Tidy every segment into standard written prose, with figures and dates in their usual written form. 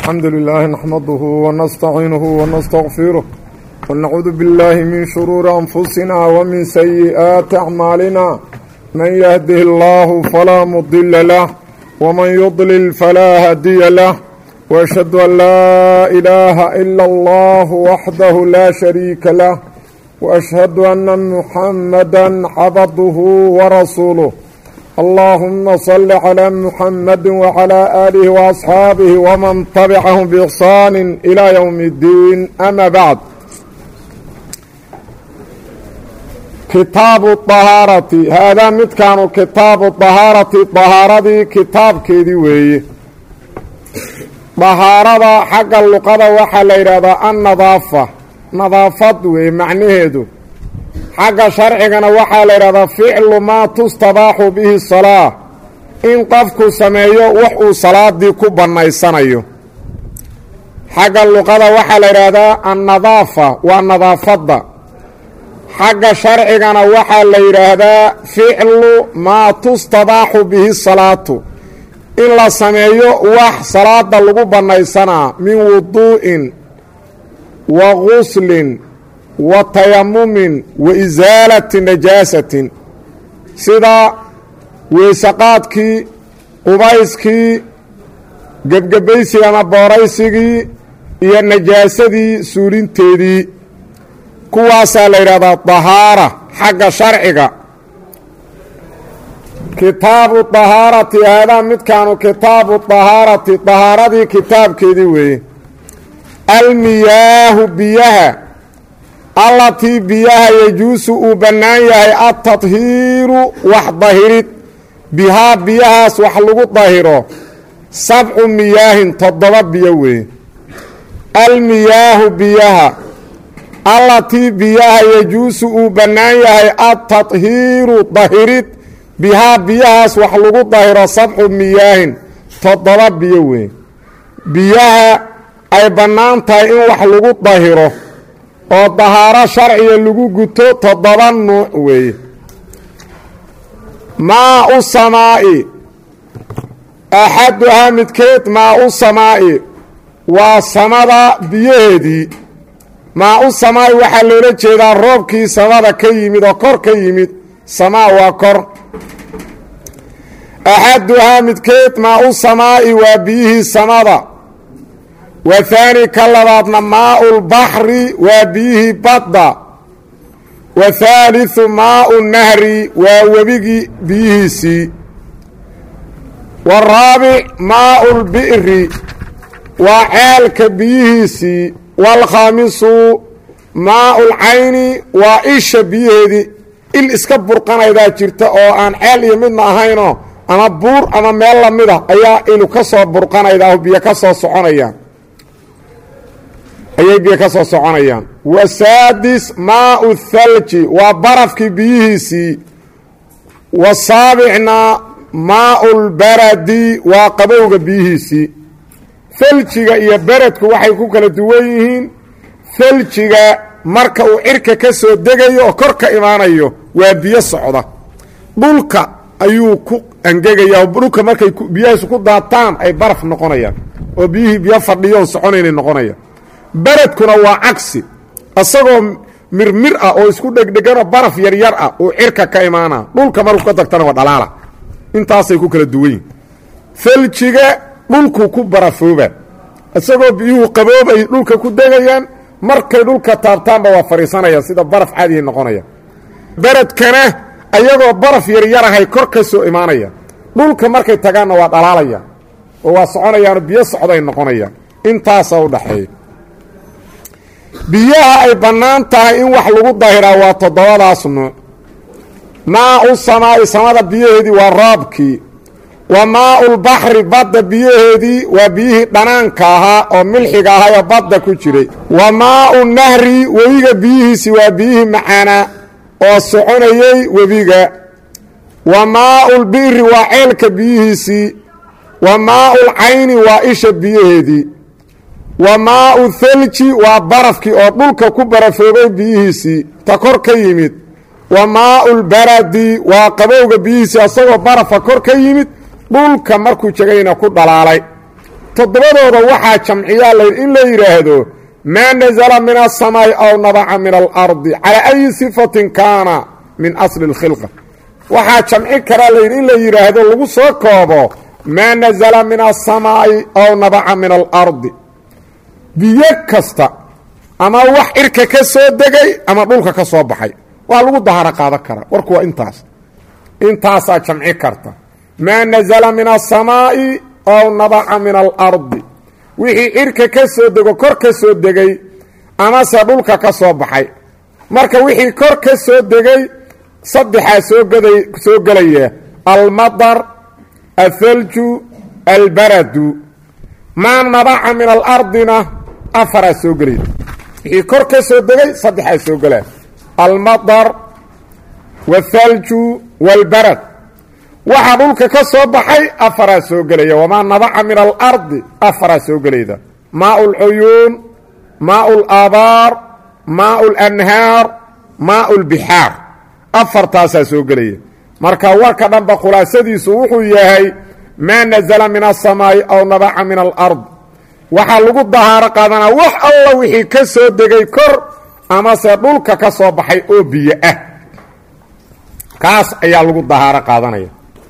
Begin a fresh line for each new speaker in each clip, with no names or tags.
الحمد لله نحمده ونستعينه ونستغفره ونعوذ بالله من شرور أنفسنا ومن سيئات أعمالنا من يهده الله فلا مضل له ومن يضلل فلا هادي له وأشهد أن لا إله إلا الله وحده لا شريك له وأشهد أن محمدا عبده ورسوله اللهم صل على محمد وعلى آله وأصحابه ومن تبعهم بإحسان إلى يوم الدين أما بعد كتاب الطهارة هذا متكان كتاب الطهارة طهارة كتاب كيدي وي طهارة حق اللقضة وحل إرادة النظافة نظافة ومعنيه xagga sharcigana waxaa la yidhahdaa ficlu maa tustadaaxu bihi salaa in qofku sameeyo wax uu salaadii ku bannaysanayo xagga luqada waxaa la yidhaahdaa annadaafa waa nadaafadda xagga sharcigana waxaa la yidhaahdaa ficlu maa tustadaaxu bihi salaatu in la sameeyo wax salaada lagu bannaysanaa min wuduu'in wa guslin wa tayamumin wa isaalati najaasatin sida weysaqaadkii qubayskii gebgebaysigii ama booraysigii iyo najaasadii suulinteedii kuwaasaa la yidhahdaa dahaara xagga sharciga kitaabu dahaarati haadaa midkaanu kitaabu dahaarati dahaaradii kitaabkeedii weeye almiyaahu biyaha allatii biyaha yajuusu uu bannaan yahay adtadhiiru wax dahirid bihaa biyahaas wax lagu dahiro sabcu miyaahin 7 biyo weeye almiyaahu biyaha allatii biyaha yajuusu uu bannaan yahay adtadhiiru dahirid bihaa biyahaas wax lagu dahiro sabcu miyaahin 7 biyo weeye biyaha ay bannaan tahay in wax lagu dahiro oo dahaaro sharciga lagu guto 7 nuuc weeye maa u samaa'i axaduhaa midkeed maa u samaa'i waa samada biyaheedii maa u samaa'i waxaa loola jeedaa roobkii samada ka yimid oo kor ka yimid samaa waa kor axaduhaa midkeed maa u samaa'i waa biyihii samada wahaani ka labaadna maau lbaxri waa biyihii badda wathaalithu maau nahri waa webigii biyihiisii waraabic maau lbi'ri waa ceelka biyihiisii waalkhaamisu maau lcayni waa isha biyaheedii il iska burqanaydaa jirta oo aan ceel iyo midna ahaynoo ama buur ama meel lamida ayaa ilu ka soo burqanaydaa biyo ka soo soconayaan ayay biyo ka soo soconayaan wasaadis maau thalji waa barafkii biyihiisii wasaabicna maau lbaradi waa qabowga biyihiisii thaljiga iyo beredku waxay ku kala duwan yihiin thaljiga marka uu cirka ka soo degayo oo kor ka imaanayo waa biyo socda dhulka ayuu ku angegaya dhulka markay biyahaasu ku daataan ay baraf noqonayaan oo biyihii biyo fadhiyoon soconaynay noqonayaan beredkuna waa cagsi isagoo mirmir ah oo isku dhegdheganoo baraf yaryar ah uu cirka ka imaana dhulka markuu ka tagtana waa dhalaala intaasay ku kala duwan yihin thaljiga dhulku ku barafooba isagoo biyuhu qaboobay dhulka ku degayaan markay dhulka taabtaanba waa fadhiisanayaan sida baraf caadiya noqonaya beredkana ayagoo baraf yaryar ahay kor ka soo imaanaya dhulka markay tagaanna waa dhalaalayaan oo waa soconayaano biyo socday noqonayaan intaasaa u dhaxeeya biyaha ay bannaan tahay in wax lagu dahiraa waa 7daas nuuc maa u samaa'i samada biyaheedii waa roobkii wa maau lbaxri badda biyaheedii waa biyihii dhanaanka ahaa oo milxiga ahay oo badda ku jiray wa maau nahri webiga biyihiisii waa biyihii macaanaa oo soconayey webiga wa maau lbi'ri waa ceelka biyihiisii wa maau lcayni waa isha biyaheedii wa maau thalji waa barafkii oo dhulka ku barafoobay biyihiisii ta kor ka yimid wa maau lbaradi waa qabowga biyihiisii asagoo barafa kor ka yimid dhulka markuu jegayna ku dhalaalay toddobadooda waxaa jamciyaa la in la yidhaahdo maa nazala min aلsamaa'i aw nabaca min alardi calaa ayi sifatin kaana min asli اlkhilqa waxaa jamci karaa layidhi in la yidhaahdo lagu soo koobo maa nazala min aلsamaa'i aw nabaca min alardi biyo kasta ama wax cirka ka soo degay ama dhulka ka soo baxay waa lagu daharo qaadan karaa warku waa intaasaa jamci karta maa nazala min aلsamaa'i aw nabaca min alardi wixii cirka ka soo dego kor ka soo degay amase dhulka ka soo baxay marka wixii kor ka soo degay saddexaa soo gelaya almadar athalju albaradu maa nabaca min alardina afaraa soo gelaya wixii kor ka soo degay saddexaa soo gelaya almadar waalthalju waalbarad waxaa dhulka ka soo baxay afaraa soo gelaya wamaa nabaca min alardi afaraa soo gelayda maau lcuyuun maau laabaar maau lanhaar maau lbixaar afartaasaa soo gelaya marka warka dhanba khulaasadiisu wuxuu yahay maa nazala min aلsamaa'i aw nabaca min alard waxaa lagu dahaaro qaadanaa wax alla wixii ka soo degay kor amase dhulka ka soo baxay oo biyo ah kaas ayaa lagu dahaaro qaadanaya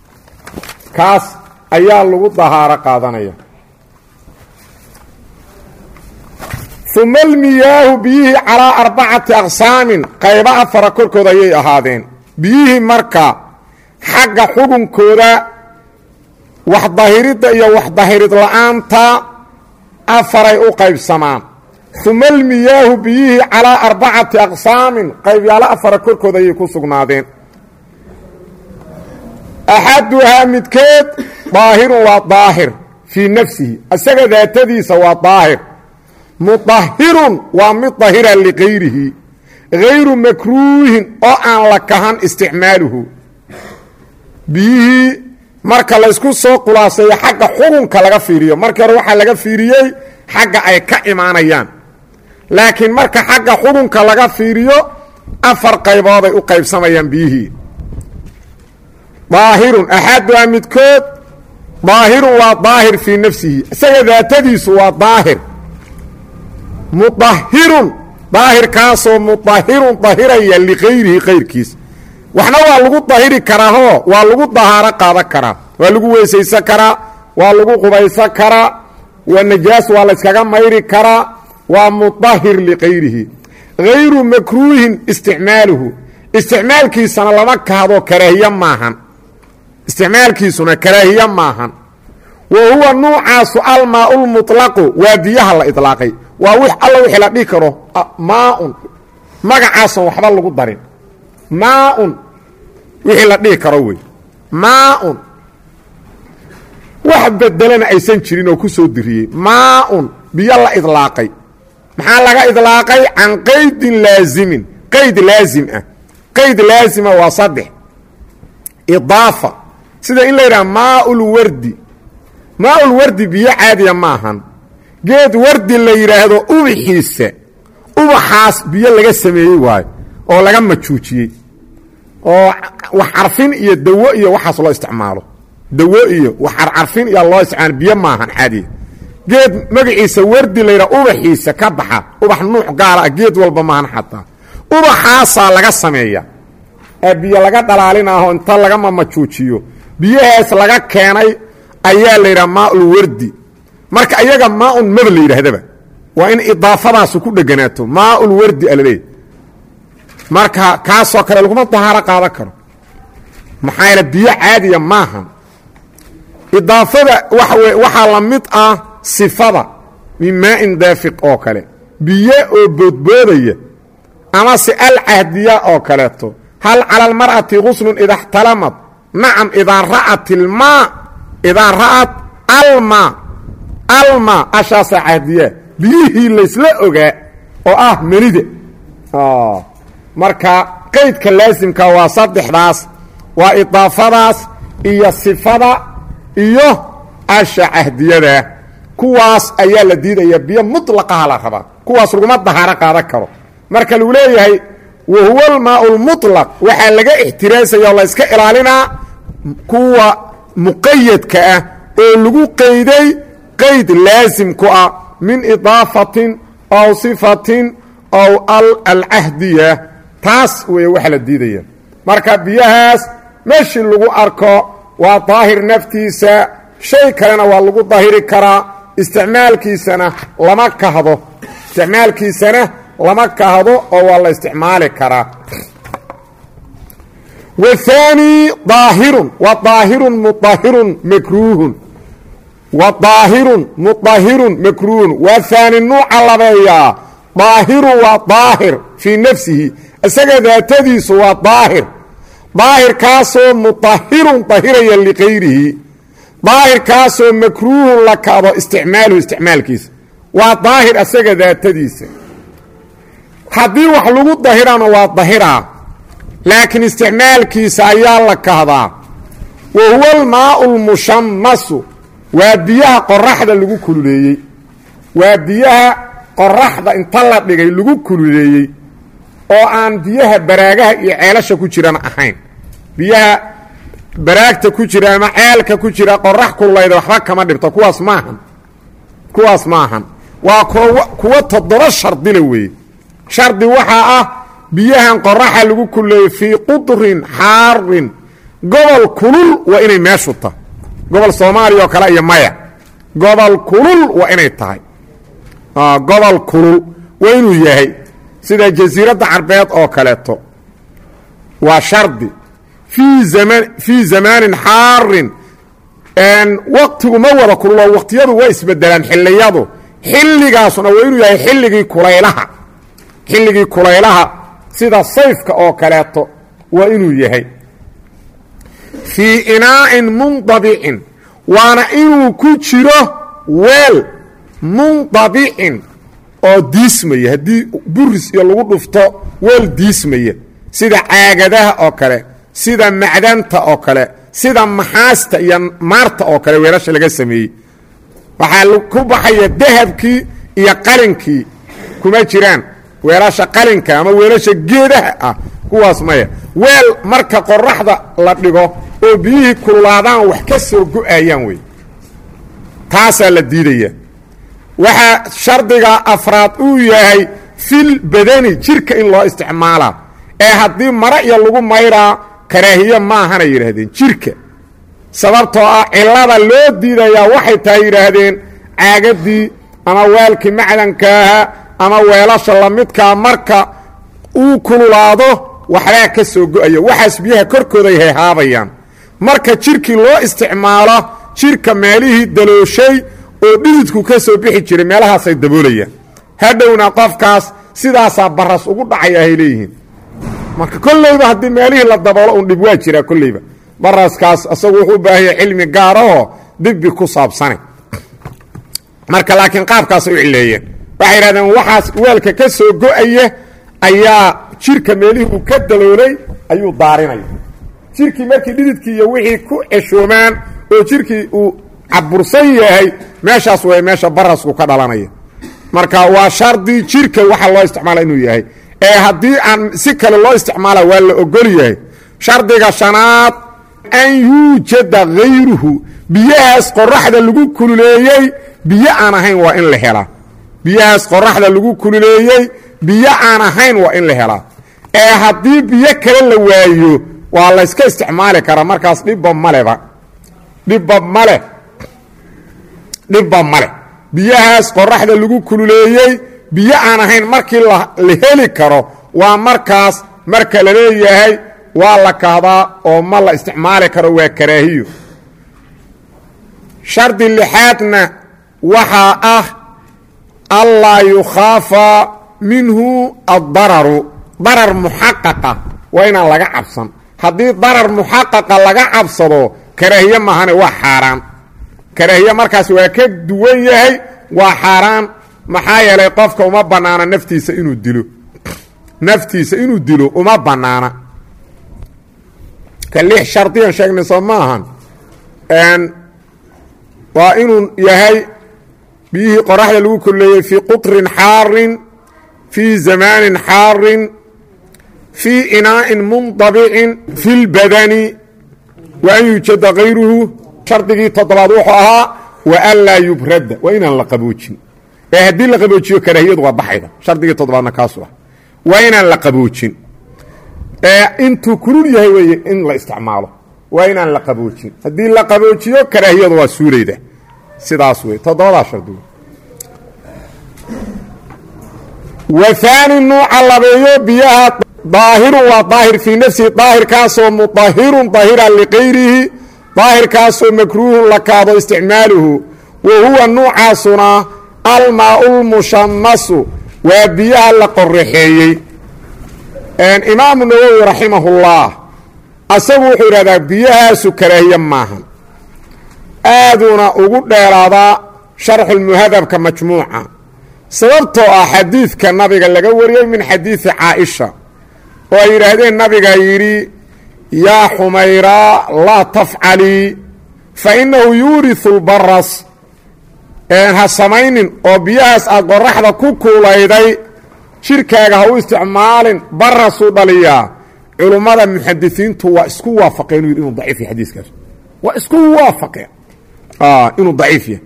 uma almiyaahu biyihii calaa arbacati aqsaamin qaybo afara korkooda ayay ahaadeen biyihii marka xagga xugunkooda wax dahiridda iyo wax dahirid la-aanta afaray u qaybsamaan uma almiyaahu biyihii calaa arbacati aqsaamin qaybyaalo afara korkooda ayay ku sugnaadeen axaduhaa midkeed daahirun waa daahir fii nafsihi isaga daatadiisa waa daahir mudahirun waa mid dahira ligayrihi gayru makruuhin oo aan la kahan isticmaaluhu biyihii marka laysku soo khulaaseeyo xagga xugunka laga fiiriyo markii hore waxaa laga fiiriyey xagga ay ka imaanayaan laakiin marka xagga xugunka laga fiiriyo afar qaybooday u qaybsamayaan biyihii daahirun axaduhaa midkood daahirun waa daahir fii nafsihi isaga daatadiisu waa daahir mudahirun daahirkaasoo mudahirun dahiraya ligayrihi kayrkiis waxna waa lagu dahiri karaahoo waa lagu dahaaro qaadan karaa waa lagu weysaysan karaa waa lagu qubaysan karaa waa najaas waa layskaga mayri karaa waa mudahir ligayrihi gayru makruuhin isticmaaluhu isticmaalkiisana lama kahdo karaahiye maahan isticmaalkiisuna karaahiye maahan wa huwa nuucaasu almaau lmuطlaqu waa biyaha la iطlaaqay waa wix alla wixii la dhihi karo maaun magacaason waxba lagu darin maaun wixii la dhihi karo wey maaun wax bedelana aysan jirin oo ku soo diriyey maaun biyo la idlaaqay maxaa laga idlaaqay can qaydin laazimin qayd laazim ah qayd laazima waa saddex idaafa sida in la yidhaha maaulwardi biyo caadiya maahan geed wardi la yidhaahdo ubaxiisa ubaxaas biyo laga sameeyey waayo oo laga majuujiyey oo wax carfin iyo dawo iyo waxaas loo isticmaalo dawo iyo wax carfin iyo loo isticmaalo biyo maahan caadiya geed magaciisa wardi la yidhaha ubaxiisa ka baxa ubax nuuc gaara ah geed walba maahan xataa ubaxaasaa laga sameeya ee biyo laga dhalaalinaho inta lagama majuujiyo biyahaas laga keenay ayaa la yidhaha maaulwardi marka ayaga maaun maba la yidhaahdaba waa in idaafadaasu ku dheganaato maaulwardi alaleey marka kaasoo kale laguma dahaaro qaadan karo maxaa yaele biyo caadiya maahan idaafada waxaa la mid ah sifada min maain daafiq oo kale biyo oo boodboodaya amase alcahdiya oo kaleeto hal cala almar'ati guslun ida اxtalamad nacam idaa ra'at ilmaa idaa ra'at alma ashaasaa cahdiyaa biyihii laysla ogaa oo ah melida marka qaydka laasimka waa saddexdaas waa idaafadaas iyo sifada iyo asha cahdiyada kuwaas ayaa la diidaya biyo muطlaqaha la rabaa kuwaas laguma dahaaro qaadan karo marka lagu leeyahay wa huwa almaau lmuطlaq waxaa laga ixtiraasaya oo la yska ilaalinaa kuwa muqayadka ah oo lagu qayday qayd laasim ku ah min idaafatin aw sifatin aw alcahdiya taas weeye waxa la diidaya marka biyahaas meeshii lagu arko waa daahir naftiisa shay kalena waa lagu daahiri karaa isticmaalkiisana lama kahdo oo waa la isticmaali karaa wathani daahirun wa daahirun mudahirun makruuhun waa haani nuuca labeeyaa daahiru waa daahir fii nafsihi isaga daatadiisu waa daahirkaasoo mudahirun dahiraya likayrihi daahirkaasoo makruuhun la kado isticmaalkiisa waa daahir isaga daatadiisa haddii wax lagu dahirana waa dahiraa laakiin isticmaalkiisa ayaa la kahdaa wa huwa almaau lmushamasu waa biyaha qoraxda lagu kululeeyey waa biyaha qoraxda inta la dhigay lagu kululeeyey oo aan biyaha baraagaha iyo ceelasha ku jirana ahayn biyaha baraagta ku jira ama ceelka ku jira qorax kululayda waxba kama dhibto kuwaas maahan waa kuwa 7 shardile weeye shardi waxaa ah biyahan qoraxa lagu kululeeyey fii qudrin xaarin gobol kulul waa inay meeshu tahay gobol soomaaliya oo kale iyo maya gobol kulul waa inay tahay gobol kulul waa inuu yahay sida jasiiradda carbeed oo kaleeto waa shardi fii zamaanin xaarin waqtigu ma wada kululo waqtiyadu waa isbedelaan xilliyadu xilligaasuna waa inuu yahay xilligii kulaylaha sida sayfka oo kaleeto waa inuu yahay fii inaa'in mundabicin waana inuu ku jiro weel mundabicin oo diismaya haddii buris iyo lagu dhufto weel diismaya sida caagadaha oo kale sida macdanta oo kale sida maxaasta iyo maarta oo kale weelasha laga sameeyey waxaa ku baxaya dahabkii iyo qalinkii kuma jiraan weelasha qalinka ama weelasha geedaha ah kuwaas maya weel marka qoraxda la dhigo oo biyihii kululaadaan wax ka soo go-ayaan wey taasaa la diidaya waxaa shardiga afraad uu yahay fil badani jirka in loo isticmaalaa ee haddii mara iyo lagu mayraa karaahiye maahana yidhaahdeen jirka sababtoo ah cillada loo diidayaa waxay tahay yidhaahdeen caagadii ama weelkii macdankaaha ama weelasha lamidkaa marka uu kululaado waxbaa ka soo go-aya waxaas biyaha korkooda ay hayhaabayaan marka jirkii loo isticmaalo jirka meelihii dalooshay oo dhididku ka soo bixi jiray meelahaasay daboolayaan hadhowna qofkaas sidaasaa baras ugu dhacay ahay leeyihiin marka kollayba haddii meelihii la daboolo un dhib waa jiraa kollayba baraskaas asagu wuxuu u baahanya cilmi gaarahoo dibbi ku saabsanay marka laakiin qaabkaasay u cileeyeen waxay yidhahdeen waxaas weelka ka soo go-aya ayaa jirka meelihii uu ka daloolay ayuu daarinaya jirkii markii dhididkii iyo wixii ku ceshoomaan oo jirkii uu cabursan yahay meeshaas way meesha barasku ka dhalanaya marka waa shardi jirka waxa loo isticmaala inuu yahay ee haddii aan si kale loo isticmaala waa la ogol yahay shardiga shanaad an yuujada hayruhu biyahaas qoraxda lagu kululeeyey biyo aan ahayn waa in la helaa biyahaas qoraxda lagu kululeeyey biyo aan ahayn waa in la helaa ee haddii biyo kale la waayo waa la iska isticmaali karaa markaas dhibba male biyahaas qoraxda lagu kululeeyey biyo aan ahayn markii la heli karo waa markaas marka la leeyahay waa la kahdaa oo ma la isticmaali karo waa karaahiyo shardi lixaadna waxaa ah allaa yukhaafa minhu addararu darar muxaqaqa waa inaan laga cabsan haddii darar muxaqaqa laga cabsado karaahiye mahane waa xaaraan karaahiye markaas waa ka duwan yahay waa xaaraan maxaa yeelay qofka uma bannaana naftiisa inuu dilo uma bannaana ka 6 shardiyan sheegnay soo maahan waa inuu yahay biyihii qoraxda lagu kululeeyey fii qutrin xaarin fii zamaanin xaarin fii inaa'in mundabicin fi lbadani wa an yuujada kayruhu shardigii 7aad wuxuu ahaa wa an laa yubrada waa inaan la qaboojin ee haddii la qaboojiyo karaahiyadu waa baxayda shardigii toddobaadna kaasu ah waa inaan la qaboojin ee intuu kulul yahay weeye in la isticmaalo waa inaan la qaboojin haddii la qaboojiyo karaahiyadu waa suulayda sidaas wey toddobadaa shardi wahaani nuuca labeeyo biyaha daahirun waa daahir fii nafsihi daahirkaasoo mudahirun dahiran liqayrihi daahirkaasoo makruuhun la kaado isticmaaluhu wa huwa nuucaasuna almaau lmushamasu waa biyaha la qoraxeeyey imaamu nawowi raximahullah asagu wuxuu yidhahdaa biyahaasu karaahiye maahan aaduna ugu dheeraadaa sharxulmuhadabka majmuuca sababtoo ah xadiidka nabiga laga wariyey min xadiidi caaisha oo ay yidhaahdeen nabigaa yidhi yaa xumayraa laa tafcalii fa innahu yuuriu lbaras ha samaynin oo biyahaas aad qoraxda ku kuulayday jirkaaga ha u isticmaalin barasuu dhaliyaa culummada muxadisiintu waa isku waafaqeen inuu daciif yahay xadiiskaas waa isku waafaqeen inuu daciif yahay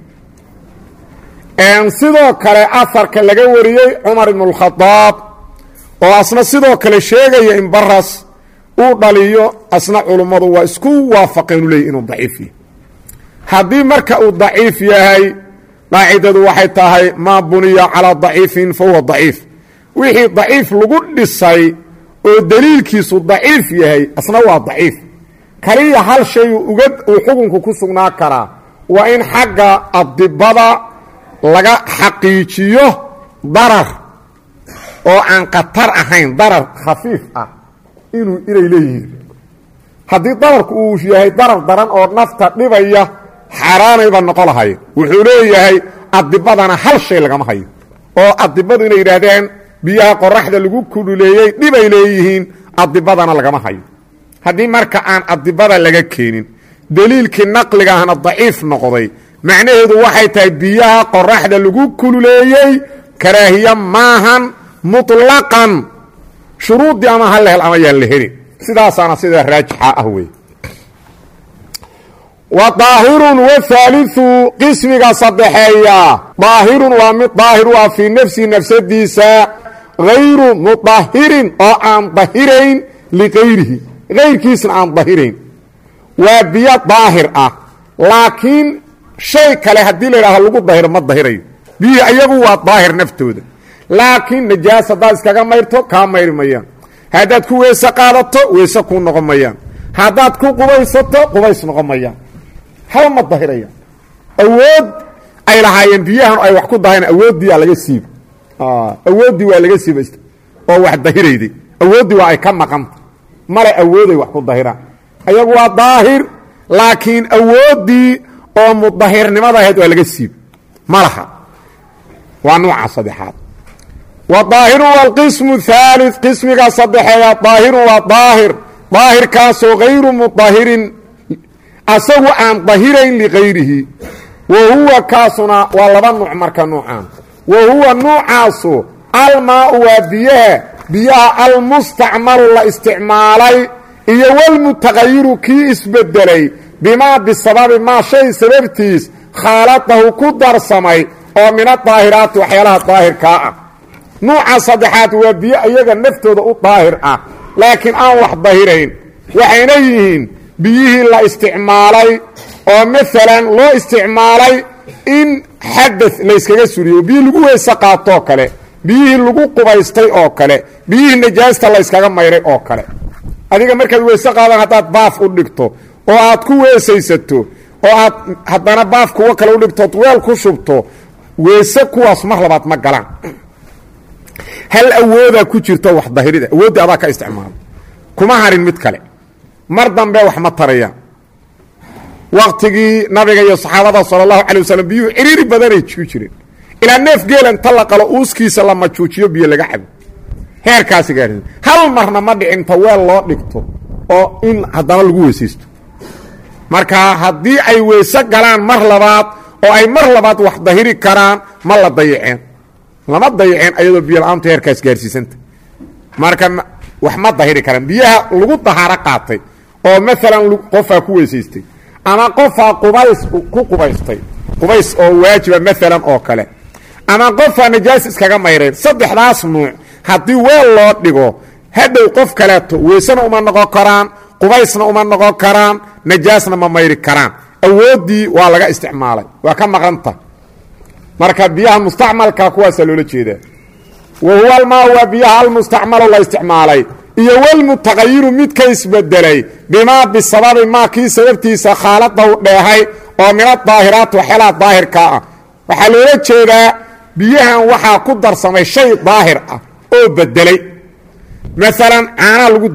sidoo kale aharka laga wariyey cumar ibn اlkhadaab oo asna sidoo kale sheegaya in baras uu dhaliyo asna culummadu waa isku waafaqeen u leeyay inuu daciif yahay haddii marka uu daciif yahay qaacidadu waxay tahay maa buniya calىa daciifin fahuwa daciif wixii daciif lagu dhisay oo daliilkiisu daciif yahay asna waa daciif kaliya hal shay uu xukunku ku sugnaa karaa waa in xagga adibada laga xaqiijiyo darar oo aan khatar ahayn darar khafiif ah inay leeyihiin haddii dararku uu yahay darar daran oo nafta dhibaya xaaraanayba noqo lahay wuxuu leeyahay adibadana hal shay lagama hayo oo adibadu inay yidhaahdeen biyaha qoraxda lagu kululeeyey dhibay leeyihiin adibadana lagama hayo haddii marka aan adibada laga keenin daliilkii naqliga ahna daciif noqday macnaheedu waxay tahay biyaha qoraxda lagu kululeeyey karaahiye maahan muطlaqan shuruuddii ama ha la hel ama yaan la helin sidaasaana sida raajixa ah wey wa daahirun wahaaliu qismiga saddexeeya daahirun waa mid daahir u ah fii nafsihi nafsadiisa hayru mudahirin oo aan dahirayn liqayrihi kayrkiisna aan dahirayn waa biyo daahir ah laakiin shay kale haddii la yidhahdo lagu dahiro ma dahirayo biyihii ayagu waa daahir naftooda laakiin najaas haddaad iskaga mayrto kaa mayri mayaan haddaad ku weese qaadato weese kuu noqon mayaan haddaad ku qubaysato qubays noqon mayaan haba ma dahirayaan awood ay lahaayeen biyahan ay wax ku dahayn awooddiiaa laga siiba awooddii waa laga siiba oo wax dahirayday awooddii waa ay ka maqanta male awooday wax ku dahiraan ayagu waa daahir laakiin awooddii oo mudahirnimada ahayd waa laga siiba ma laha waa nuuca saddexaad wa daahirun waalqismu haalid qismiga saddexeeya daahirun waa daahir daahirkaasoo hayru mudahirin asagu aan dahirayn likayrihi wa huwa kaasuna waa laba nuuc marka nuucaan wa huwa nuucaasu almaau waa biyaha almustacmalu la isticmaalay iyo walmutaqayiru kii isbedelay bimaa bisababi maa shay sababtiis khaaladahu ku darsamay oo min adaahiraati waxyaalaha daahirkaa ah nuuca saddexaad waa biyo iyaga naftooda u daahir ah laakiin aan wax dahirayn waxayna yihiin biyihii la isticmaalay oo maalan loo isticmaalay in xadad layskaga suriyo biyi lagu weyse qaatoo kale biyihii lagu qubaystay oo kale biyihii najaasta la yskaga mayray oo kale adiga markaad weyse qaadan haddaad baaf u dhigto oo aad ku weesaysato oo aad haddana baaf kuwo kale u dhigtood weel ku shubto weese kuwaas mar labaad ma galaan hal awoodaa ku jirto wax dahirida awooddii adaa ka isticmaala kuma harin mid kale mar dambe wax ma tarayaan waktigii nabiga iyo saxaabada sala allahu calay wasalam biyuhu ciriiri badanay ku jireen ilaa neef geela inta la qalo uuskiisa la majuujiyo biyo laga cabo heerkaasi gaarhisa hal marna ma dhicinta weel loo dhigto oo in haddana lagu weesaysto marka haddii ay weyse galaan mar labaad oo ay mar labaad wax dahiri karaan ma la dayaceen lama dayaceen ayadoo biyo la-aantu heerkaas gaarsiisanta marka wax ma dahiri karaan biyaha lagu dahaaro qaatay oo maalan qofaa ku weysaystay ama qofaa qubays ku qubaystay qubays oo waajiba maalan oo kale ama qofaa najaas iskaga mayreen saddexdaas nuuc haddii weel loo dhigo hadhow qof kaleeto weysana uma noqon karaan qubaysna uma noqon karaan najaasna ma mayri karaan awooddii waa laga isticmaalay waa ka maqanta marka biyaha mustacmalka kuwaasa loola jeedaa wa huwa almaa waa biyaha almustacmalo la isticmaalay iyo walmutaqayiru midka isbedelay bimaa bisababi maa kii sababtiisa khaalada u dheehay oo min adaahiraat waxyaalaha daahirkaa ah waxaa loola jeedaa biyahan waxaa ku darsamay shay daahir ah oo bedelay maalan caanaa lagu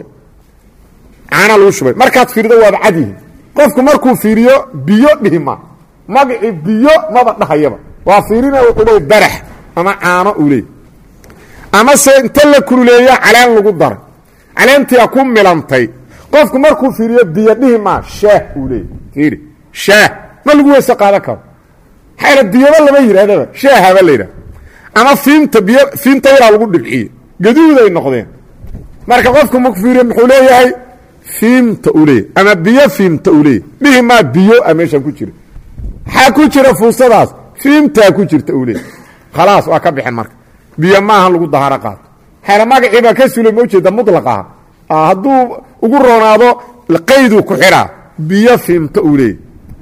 shubay markaad fiirido waaba cadyihi qofku markuu fiiriyo biyo dhihima magacii biyo maba dhahayaba waa fiirina wuxuu leey barax ama caano uu leey ama se inta la kululeeya caleen lagu daray caleentii ku milantay qofku markuu fiiriyo biyo dhihima shaah uu leey fiiri shaah ma lagu weyse qaadan karo xayla biyaba lama yidhahdaba shaahaba la yidhahda ama fiinta yaraa lagu dhibciye gaduuday noqdeen marka qofku markuu fiiriyo muxuu leeyahay fiimta uu leeyahy ama biyo fiimta uu leeyahy dhihimaa biyo a meeshaan ku jira maxaa ku jira fuusadaas fiimtaa ku jirta uu leeyahy khalaas waa ka bixin marka biyo maahan lagu dahaaro qaato xayla magacii baa ka sulay ma ujeeda mutlaqaha hadduu ugu roonaado qayduu ku xidhaa biyo fiimta uu leeyahy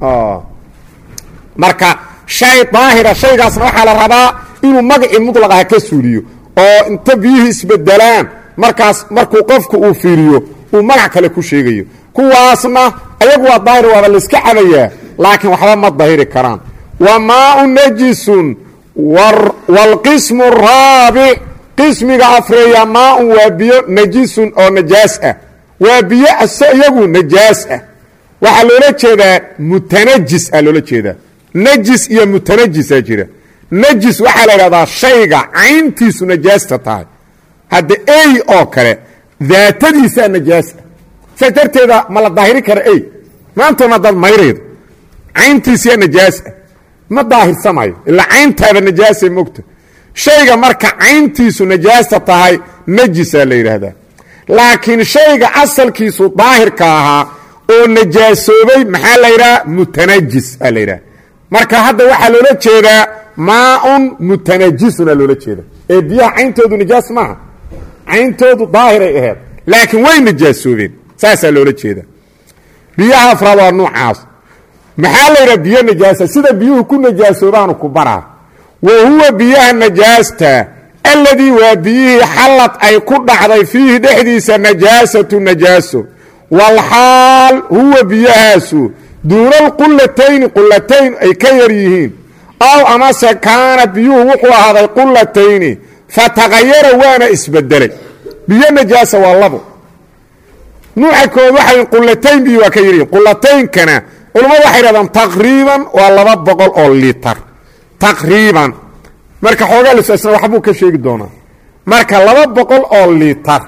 marka shay daahira shaygaasna waxaa la rabaa inuu magacii mutlaqaha ka suuliyo oo inta biyihii isbedelaan markaas markuu qofku uu fiiriyo uu magac kale ku sheegayo kuwaasna ayagu waa daahir waaba layska cabayaa laakiin waxba ma dahiri karaan wa maau najisun waalqismu araabic qismiga afreeya maaun waa biyo najisun oo najaas ah waa biyo iyagu najaas ah waxaa loola jeedaa mutanajis a loola jeedaa najis iyo mutanajisa jira najis waxaa la idhahdaa shayga cayntiisu najaasta tahay hadda ey oo kale daatadiisaa najaasa saas darteeda ma la daahiri kara ey maantuna dad mayraydo cayntiisiyaa najaasa ma daahirsamayo ilaa cayntaaba najaasay mogta shayga marka cayntiisu najaasta tahay najisaa la yidhaahdaa laakiin shayga asalkiisu daahirka ahaa oo najaasoobay maxaa la yidhaha mutanajis aa la yidhaha marka hadda waxaa loola jeedaa maaun mutanajisunaa loola jeeda ee biyaha cayntoodu najaas maaha cayntoodu daahiray aheed laakiin way najaasoobeen saasaa loola jeeda biyaha afraad waa nuucaas maxaa la yidhaha biyo najaasa sida biyuhu ku najaasoobaanu ku baraa wa huwa biyaha najaasta alladii waa biyihii xallad ay ku dhacday fiihi dhexdiisa najaasatu najaaso walxaal huwa biyahaasu duuna alqulatayni qulatayn ay ka yar yihiin ow amase kaana biyuhu wuxuu ahaaday qulatayni fataqayara waana isbedelay biyo najaasa waa labo nuuca kood waxay qulatayn biyo waa ka yaryihiin qulataynkana culammadu waxay dhahdaan taqriiban waa 200 oo litar taqriiban marka xoogaa lisasna waxbuu ka sheegi doonaa marka 200 oo litar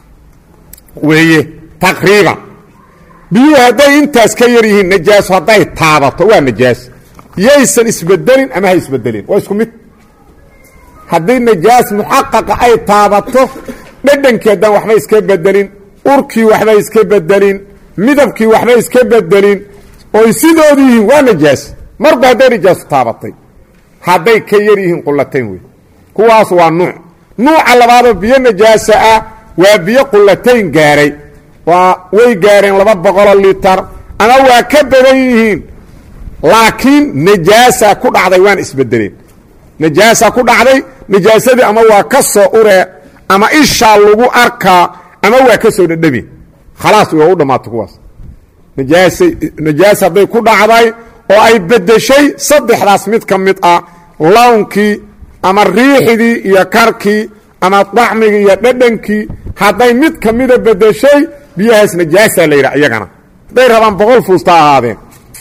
weeye taqriiban biyuhu hadday intaas ka yar yihiin najaaso hadday taabato waa najaas yaysan isbedelin ama ha isbedelin waa isku mid hadday najaas muxaqaqa ay taabato dhadhankii haddaan waxba iska bedelin urkii waxba iska bedelin midabkii waxba iska bedelin oy sidoodu yihiin waa najaas marba hadday najaasu taabatay hadday ka yar yihiin qulatayn wey kuwaas waa nuuca labaadoo biyo najaasa ah waa biyo qulatayn gaaray way gaareen 200 litar ama waa ka badan yihiin laakiin najaasa ku dhacday waan isbedeleen najaasa ku dhacday najaasadii ama waa ka soo uree ama ishaa lagu arkaa ama waa ka soo dhadhami khalaas waa u dhammaatay kuwaas najaas hadday ku dhacday oo ay bedeshay saddexdaas mid ka mid ah lawnkii ama riixidii iyo karkii ama dacmigii iyo dhadhankii hadday mid ka mida bedeshay biyahaas najaasaa la yidhaha iyagana hadday rabaan 100 fuusta ahaadeen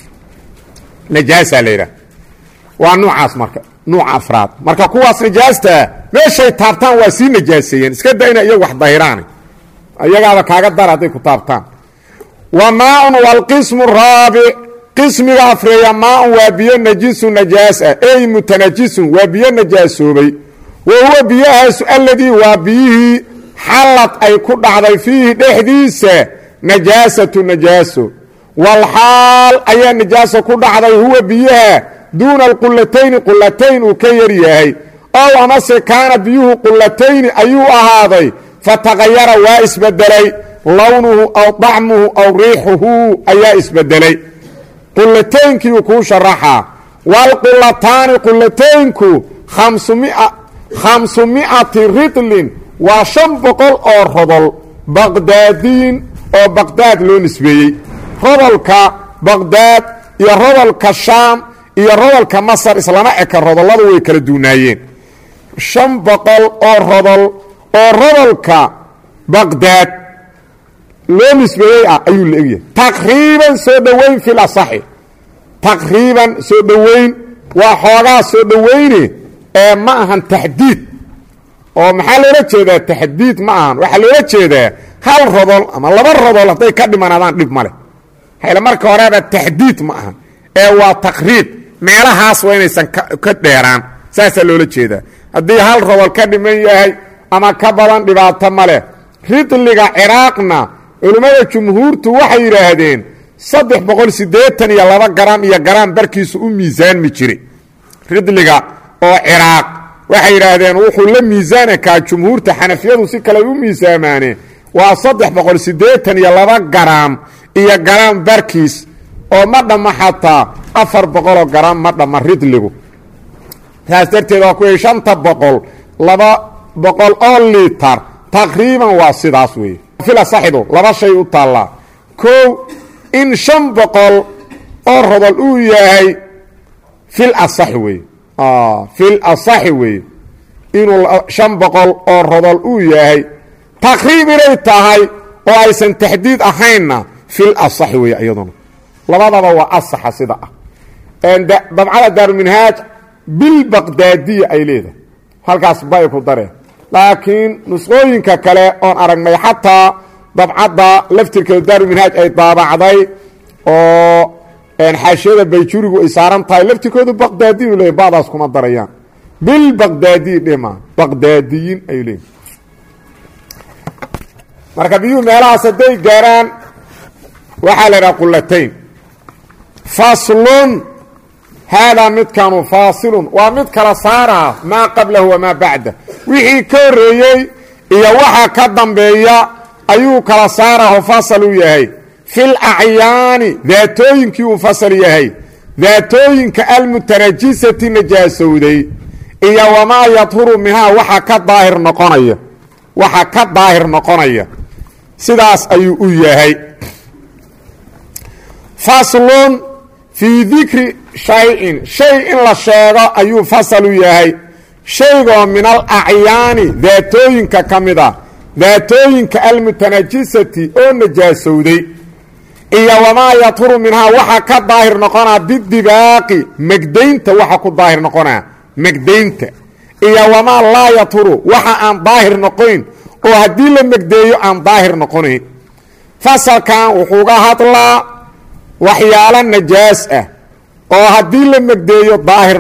najaasaa la yidhaha waa nuucaas marka nuuca afraad marka kuwaas najaastaa meeshay taabtaan waa sii najaaseeyeen iska da ina iyagu wax dahiraana iyagaaba kaaga dar hadday ku taabtaan wa maaun waalqismu raabic qismiga afreeya maaun waa biyo najisu najaas ah ey mutanajisun waa biyo najaasoobay wa huwa biyahaasu alladii waa biyihii xallad ay ku dhacday fiihi dhexdiisa najaasatu najaaso walxaal ayaa najaaso ku dhacday huwa biyaha duuna alqulatayni qulatayn uu ka yar yahay ow amase kaana biyuhu qulatayni ayuu ahaaday fataqayara waa isbedelay lownuhu aw dacmuhu aw riixuhu ayaa isbedelay qulataynkii kuu sharaxaa waalqulataani qulataynku 500 ridlin waa 500 oo rodol baqdaadiin oo baqdaad loo nisbeeyey rodolka baqdaad iyo rodolka shaam iyo rodolka masar islama eka rodolladu way kala duunaayeen 500 oo rodol oo rodolka baqdaad loo nisbeeyey ah ayuu la egyahay taqriiban soo dhoweyn fil asaxi taqriiban soo dhoweyn waa xoogaa soo dhoweyne ee ma ahan taxdiid oo maxaa loola jeedaa taxdiid ma ahan waxaa loola jeedaa hal rodol ama 2 rodol hadday ka dhimanaadaan dhib male hayla marka horeba taxdiid ma ahan ee waa taqriib meelahaas waa inaysan ka dheeraan saasaa loola jeedaa haddii hal rodol ka dhiman yahay ama ka badan dhibaato male ridliga ciraaqna culimmada jumhuurtu waxay yidhaahdeen 382 garam iyo garam barkiisu u miisaanmi jire ridliga oo ciraaq waxay yidhaahdeen wuxuu la miisaanakaa jumhuurta xanafiyadu si kale u miisaamaane waa 382 garam iyo garam barkiis oo ma dhamma xataa 400 garam ma dhamma ridligu taas darteed waa kuway 500 200 oo liitar taqriiban waa sidaas weeye fila saxido 2 shay u taallaa kow in 500 oo rodol uu yahay fil asaxi weeye fil asaxi weeye inuu 500 oo rodol uu yahay taqriib inay tahay oo aysan taxdiid ahaynna fil asaxi weeye iyaduna labadaba waa asaxa sida ah dabcada daaruminhaaj bilbaqdaadiya ay leedahay halkaas bay ku dareen laakiin nusqooyinka kale oon aragnay xataa dabcadda laftirkeeda daaruminhaaj ay daabacday oo xaashiyada bayjurigu ay saaran tahay laftirkoodu baqdaadiyu leeyahy badaas kuma darayaan bilbaqdaadiyi dhima baqdaadiyiin ay leeyihin marka biyuhu meelahaas hadday gaaraan waxaa la idhaha qulatayn faslun haadaa midkanu faasilun waa mid kala saaraa maa qablahu wamaa bacdah wixii ka horreeyey iyo waxa ka dambeeya ayuu kala saaraho fasal u yahay fil acyaani daatooyinkii uu fasal yahay daatooyinka almutanajisati najaasowday iyo wamaa yadhuru minhaa waxa ka daahir noqonaya sidaas ayuu u yahay faslun fii dikri shay-in shay in la sheego ayuu fasal u yahay shaygoo min alacyaani daatooyinka ka mid ah daatooyinka almutanajisati oo najaasowday iyo wamaa yadhuru minhaa waxa ka daahir noqonaa bidibaaqi megdaynta waxa ku daahir noqonaa megdaynta iyo wamaa laa yadhuru waxa aan daahir noqoyn oo haddii la megdeeyo aan daahir noqonayn fasalkan wuxuuga hadlaa waxyaalo najaas ah oo haddii la megdeeyo daahir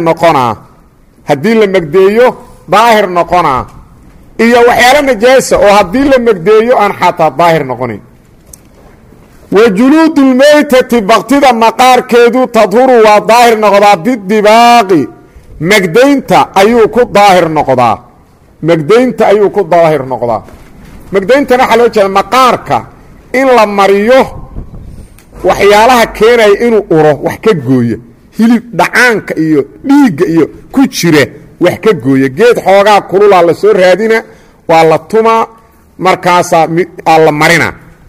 noqonaa iyo waxyaalo najaasa oo haddii la megdeeyo aan xataa daahir noqonayn wa juluudulmeytati baktida maqaarkeedu tadhuru waa daahir noqdaa bidibaaqi megdaynta ayuu ku daahir noqdaa megdayntana waxaa loo jeeda maqaarka in la mariyo waxyaalaha keenaya inuu uro wax ka gooya hilib dhacaanka iyo dhiigga iyo ku jira wax ka gooya geed xoogaa kululaa la soo raadina waa la tumaa markaasaa la marina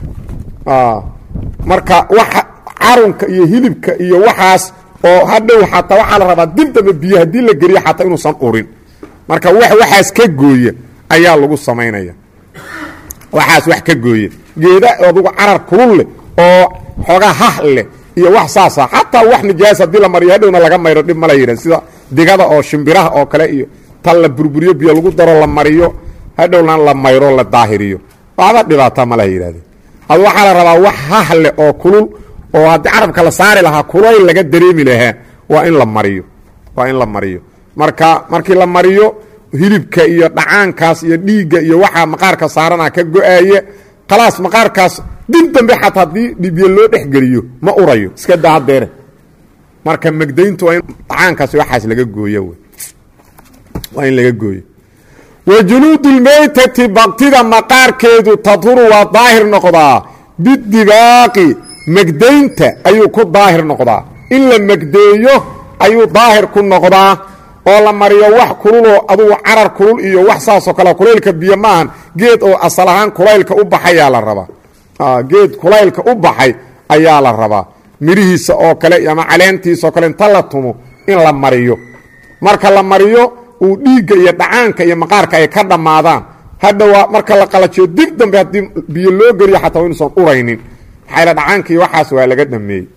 marka waxa carunka iyo hilibka iyo waxaas oo hadhow xataa waxaa la rabaa dib dambe biyo haddii la geliyo xataa inuusan urin marka waxaas ka gooya ayaa lagu samaynaya waxaas wax ka gooya geeda adugu carar kulul leh oo xoogaa hah leh iyo wax saasa xataa wax nijaas haddii la mariyo hadhowna laga mayro dhib ma la yidhah sida digada oo shimbiraha oo kale iyo tal la burburiyo biyo lagu daro la mariyo hadhowna la mayro la daahiriyo waxba dhibaata ma la yidhahdeen ad waxaa la rabaa wax hah leh oo kulul oo haddii carabka la saari lahaa kulayl laga dareemi lahaa waa in la mariyo markii la mariyo hilibka iyo dhacaankaas iyo dhiigga iyo waxaa maqaarka saarana ka go-aaye khalaas maqaarkaas dib dambe xataa haddii dhibyo loo dhexgeliyo ma urayo iska daa hadeere marka magdayntu waa in dhacaankaasi waxaas laga gooyo waa in laga gooyo wa juluudulmaytati baktida maqaarkeedu tadhuru waa daahir noqdaa bidibaaqi magdaynta ayuu ku daahir noqdaa in la magdeeyo ayuu daahir ku noqdaa oo la mariyo wax kululoo adugu carar kulul iyo wax saasoo kale kulaylka biyo maahan geed oo asal ahaan kulaylka u baxayaa la rabaa geed kulaylka u baxay ayaa la rabaa mirihiisa oo kale ama caleentiisa oo kale inta la tumo in la mariyo marka la mariyo uu dhiigga iyo dhacaanka iyo maqaarka ay ka dhammaadaan hadhow marka la qalajiyo dib dambe haddii biyo loo geliyo xataa waa inuusan uraynin maxaa dhacaanka iyo waxaas waa laga dhameeyey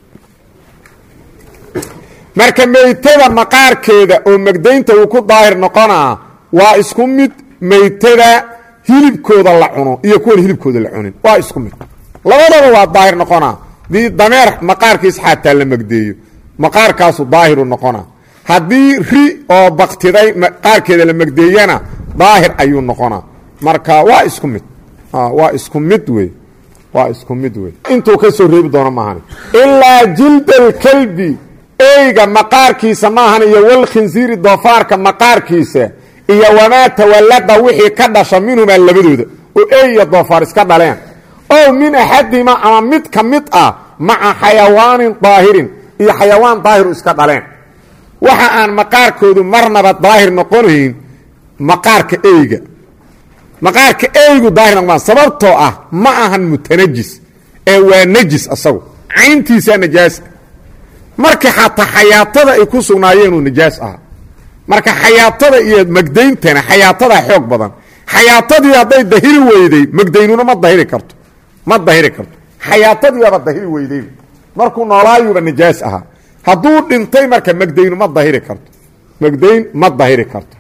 marka meytada maqaarkeeda oo magdaynta uu ku daahir noqonaa waa isku mid meytada hilibkooda la cuno iyo kuwan hilibkooda la cunin waa isku mid labadaba waa daahir noqonaa dii dameer maqaarkiis xataa la magdeeyo maqaarkaasu daahiru noqonaa haddii ri oo baktiday maqaarkeeda la magdeeyana daahir ayuu noqonaa marka waa isku mid waa isku mid wey waa isku mid wey intuu ka soo reebi doono maahan ilaa jilda alkalbi eyga maqaarkiisa maahan iyo walkhinsiiri doofaarka maqaarkiisa iyo wamaa tawallada wixii ka dhasha minhumaa labadooda oo ey iyo doofaar iska dhaleen ow min axadima ama mid ka mid ah maca xayawaanin daahirin iyo xayawaan daahiru iska dhaleen waxa aan maqaarkoodu marnaba daahir noqonayn maqaarka eyga maqaarka eygu daahir noqon sababtoo ah ma ahan mutanajis ee waa najis asagu cayntiisa najaas marka xataa xayaatada ay ku sugnaayeen uu najaas ahaa marka xayaatada iyo magdayntana xayaatada xoog badan xayaatadii hadday dahiri weyday magdaynuna ma dahiri karto xayaatadiiaba dahiri weyday markuu noolaayuuba najaas ahaa hadduu dhintay marka magdaynu ma dahiri karto magdayn ma dahiri karto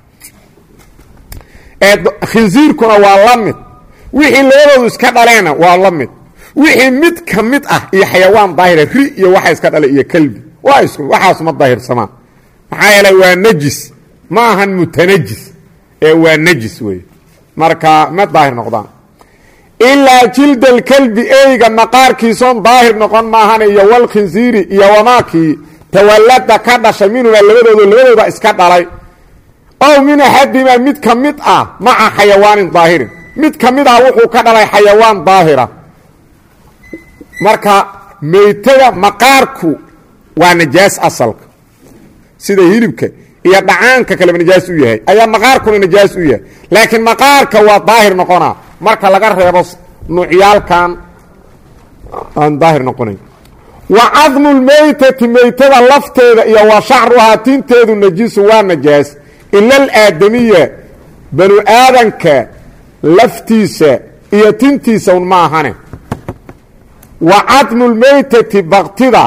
khinsiirkuna waa la mid wixii labadoodu iska dhaleena waa la mid wixii mid ka mid ah iyo xayawaan daahira ri iyo waxa iska dhalay iyo kalbi waa isku waxaas ma daahirsamaan maxaa yeelay waa najis ma ahan mutanajis ee waa najis wey marka ma daahir noqdaan ilaa jilda alkalbi eyga maqaarkiisoon daahir noqon maahan iyo walkhinsiiri iyo wamaakii tawallada ka dhashay minhumaa labadooda iska dhalay ow min axadima mid ka mid ah maca xayawaanin daahirin mid ka mid ah wuxuu ka dhalay xayawaan daahira marka meytada maqaarku waa najaas asalka sida hilibka iyo dhacaanka kaleba najaas u yahay ayaa maqaarkuna najaas u yahay laakiin maqaarka waa daahir noqonaa marka laga reebo nuucyaalkan aan daahir noqonayn wa cadmu lmeytati meytada lafteeda iyo wa shacruhaa tinteedu najisu waa najaas ila alaadamiya banu aadanka laftiisa iyo tintiisa un ma ahane wa cadmu lmeytati baktida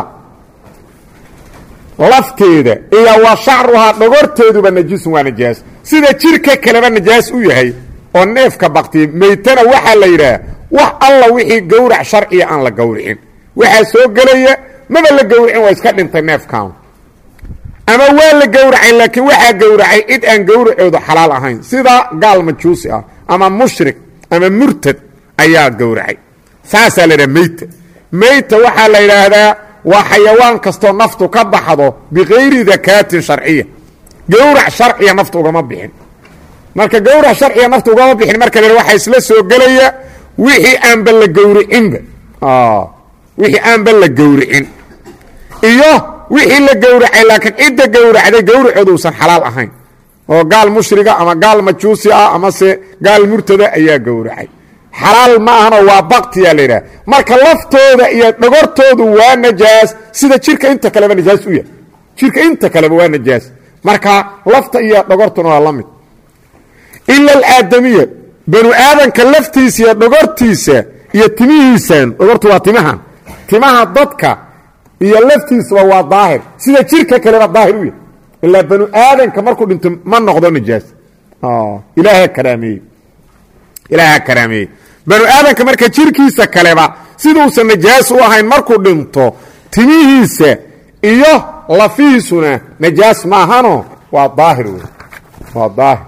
lafteeda iyo wa shacruhaa dhogorteeduba najisun waa najaas sida jirka kaleba najaas u yahay oo neefka baktiya meytana waxaa la yidhaah wax alla wixii gowrac sharciya aan la gowricin waxaa soo gelaya maba la gowricin waa iska dhintay neefkan ama waa la gowracay laakiin waxaa gowracay cid aan gowracooda xalaal ahayn sida gaal majuusi ah ama mushrik ama murtad ayaa gowracay saasaa la yidhaha meyta waxaa la yidhaahdaa waa xayawaan kastoo naftu ka baxdo bikayri dakaatin sharciya gowrac sharciya naftu ugama bixin marka gowrac sharciya naftu ugama bixin marka la waxaa isla soo gelaya wixii aanba la gowricinba wixii aanba la gowricin iyo wixii la gowracay laakiin cidda gowracday gowracooda uusan xalaal ahayn oo gaal mushriga ama gaal majuusi ah amase gaal murtada ayaa gowracay xalaal ma ahanoo waa baktiyaa la yidhaha marka laftooda iyo dhogortoodu waa najaas sida jirka inta kaleba najaas u yahay jirka inta kaleba waa najaas marka lafta iyo dhogortuna waa la mid ila alaadamiya banu aadanka laftiisa iyo dhogortiisa iyo timihiisan dhogortu waa timaha dadka iyo laftiisuba waa daahir sida jirka kaleba daahir u yahay ilaa banu aadanka markuu dhinto ma noqdo najaas ilaaha karaameeyey banu aadanka marka jirkiisa kaleba siduusan najaas u ahayn markuu dhinto timihiisa iyo lafihiisuna najaas maahano waa daahir wey waa daahir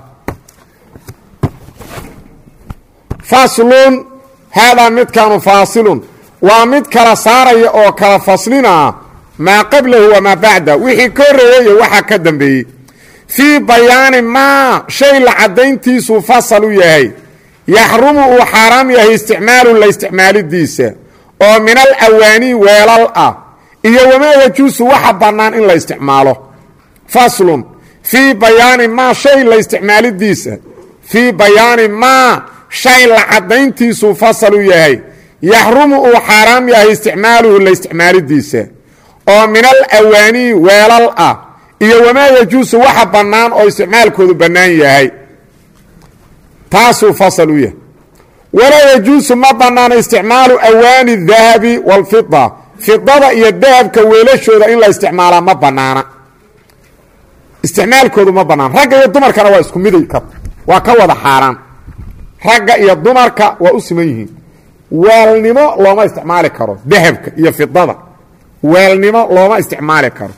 faslun haadaa midkaanu faasilun waa mid kala saaraya oo kala faslinaa maa qablahu wamaa bacda wixii ka horreeyey iyo waxaa ka dambeeyey fii bayaani maa shay la caddayntiisuu fasal u yahay yaxrumu uu xaaraam yahay isticmaalu la isticmaalidiisa oo min al awaanii weelal ah iyo wamaa yajuusu waxa bannaan in la isticmaalo faslun fii bayaani maa shay la isticmaalidiisa fii bayaani maa shay la caddayntiisuu fasal u yahay yaxrumu uu xaaraam yahay isticmaaluhu la isticmaalidiisa oo min al awaanii weelal ah iyo wamaa yajuusu waxa bannaan oo isticmaalkoodu bannaan yahay taasuu fasal u yahay walaa yajuusu ma bannaana isticmaalu awaani dahabi waalfida fidada iyo dahabka weelashooda in la isticmaalaa ma bannaana isticmaalkoodu ma bannaan ragga iyo dumarkana waa isku miday waa ka wada xaaraan ragga iyo dumarka waa u siman yihiin weelnimo looma isticmaali karo dahabka iyo fidada weelnimo looma isticmaali karo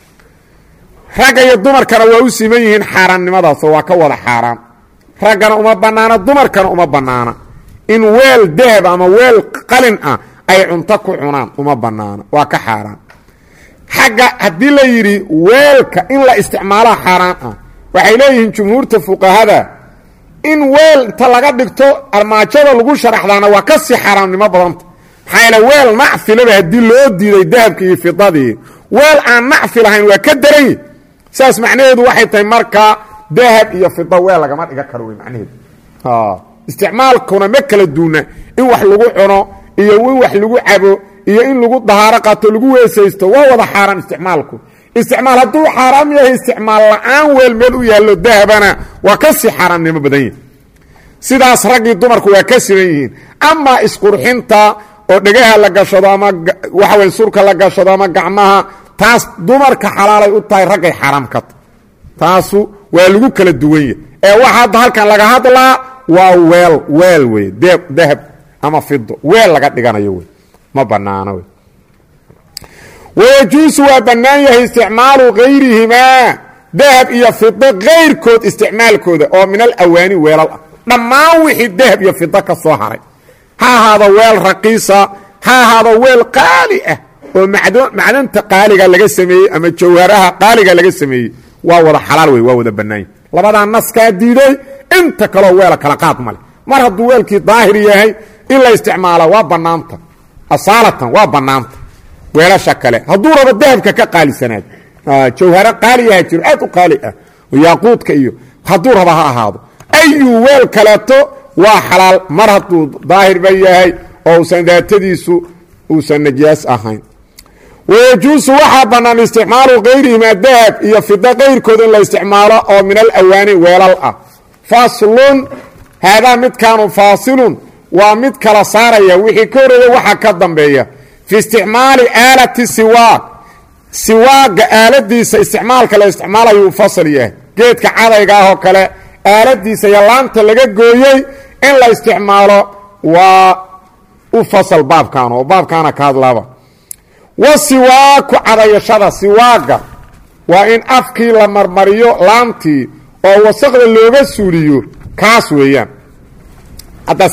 ragga iyo dumarkana waa u siman yihiin xaaraannimadaasoo waa ka wada xaaraan raggana uma bannaana dumarkana uma bannaana in weel dahab ama weel qalin ah ay cunto ku cunaan uma bannaana waa ka xaaraan xagga haddii la yidhi weelka in la isticmaalaa xaaraan ah waxay leeyihiin jumhuurta fuqahada in weel inta laga dhigto armaajada lagu sharaxdaana waa ka sii xaaraamnimo badanta maxaa yeele weel nacfilaba haddii loo diiday dahabka iyo fidadii weel aan nacfi lahayn waa ka daranyi saas macnaheedu waxay tahay markaa dahab iyo fida weel lagama dhiga karo wey macnaheedu isticmaalkuna ma kala duuna in wax lagu cuno iyo in wax lagu cabo iyo in lagu dahaaro qato lagu weesaysto waa wada xaaraan isticmaalku isticmaal hadduu xaaraam yahay isticmaal la-aan weel meel u yaallo dahabana waa ka sii xaaraamnimo badan yihin sidaas raggii dumarku waa ka siman yihiin amaa isqurxinta oo dhegaha la gashado ama waxawy surka la gashado ama gacmaha taas dumarka xalaalay u tahay raggay xaaraam ka tahy taasu waa lagu kala duwan yahy ee waxa hadda halkan laga hadlaa waa weel wey dahab ama fido weel laga dhiganayo wey ma banaano wey wayajuusu waa bannaan yahay isticmaalu gayrihimaa dahab iyo fido kayrkood isticmaalkooda oo min al awaani weelal ah dhammaan wixii dahab iyo fido ka soo haray ha ahaado weel raqiisa ha ahaado weel qaali ah oo macdanta qaaliga laga sameeyey ama jawharaha qaaliga laga sameeyey waa wada xalaal wey waa wada bannaanya labadaa naskaa diiday inta kaloo weela kala qaad male mar hadduu weelkii daahir yahay in la isticmaala waa bannaanta asaalatan waa bannaanta weelasha kale hadduu rabo dahabka ka qaalisanaad jawharo qaaliyaha jiro aad u qaali ah oo yaaquudka iyo hadduu raba ha ahaado ayu weel kaleeto waa xalaal mar hadduu daahirba yahay oo usan daatadiisu uusan najaas ahayn wayajuusu waxaa bannaan isticmaalu kayrihimaa dahab iyo fido kayrkooda in la isticmaalo oo min al awaani weelal ah faslun haadaa midkaanu faasilun waa mid kala saaraya wixii ka horreeya waxa ka dambeeya fi isticmaali aalati siwaaq siwaaga aaladiisa isticmaalka la isticmaalayuu fasal yahay geedka cadayga ah oo kale aaladiisa iyo laanta laga gooyey in la isticmaalo waa u fasal baabkan oo baabkaana ka hadlaaba wa siwaaku cadayashada siwaaga waa in afkii la marmariyo laantii oo wasaqda looga suuliyo kaas weeyaan hadda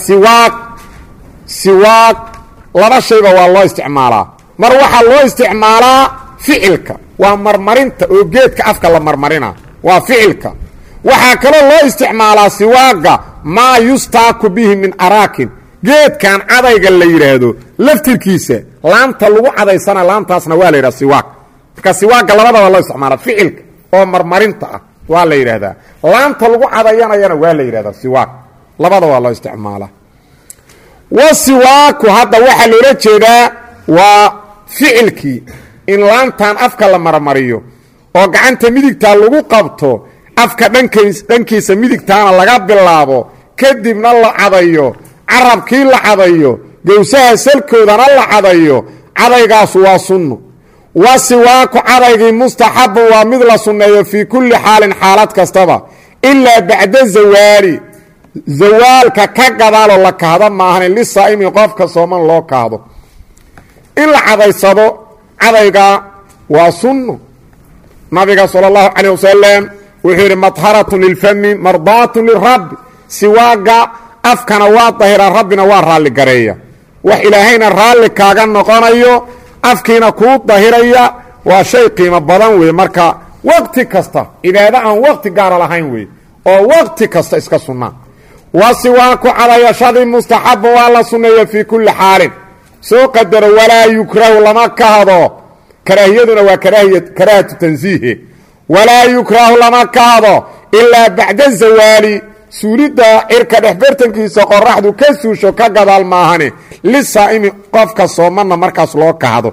siwaaq laba shayba waa loo isticmaalaa mar waxaa loo isticmaalaa ficilka waa marmarinta oo geedka afka la marmarina waa ficilka waxaa kaloo loo isticmaalaa siwaaga maa yustaaku bihi min araakin geedkan cadayga la yidhaahdo laftirkiisa laanta lagu cadaysana laantaasna waa la yidhahda siwaaq marka siwaaga labadaba loo isticmaala ficilka oo marmarinta ah waa la yidhaahdaa laanta lagu cadayanayana waa la yidhahdaa siwaaq labada waa loo isticmaalaa wa siwaaku hadda waxaa loola jeedaa waa ficilkii in laantan afka la marmariyo oo gacanta midigtaa lagu qabto afka dhankiisa midigtaana laga bilaabo kadibna la cadayo carabkii la cadayo gowsaha salkoodana la cadayo cadaygaasu waa sunno wa siwaaku cadaygii mustaxabun waa mid la sunneeyo fii kulli xaalin xaalad kastaba ilaa bacda zawaali zawaalka ka gadaaloo la kahdo maahan lisaa'imi qofka sooman loo kahdo in la cadaysado cadayga waa sunno nabiga sala allahu calayh wasalam wuxuu yidhi madharatun lilfami mardaatun lirabbi siwaaga afkana waa dahiraa rabbina waa raalli gareeya wax ilaahayna raalli kaaga noqonayo afkiina kuu dahiraya waa shay qiimo badan wey. marka waqti kasta cibaado aan waqti gaara lahayn wey oo waqti kasta iska sunnaa. wasiwaaku cadayashadii mustaxaba waa la sunneeya fii kulli xaalin. soo qadaro walaa yukrahu lama kahdo, karaahiyaduna waa karaahatu tansiihe. walaa yukrahu lama kahdo ilaa bacda zawaali, suulidda cirka dhexbartankiisa qoraxdu ka suusho ka gadaal maahane, lisaa'imi qofka soomanna markaas loo kahdo.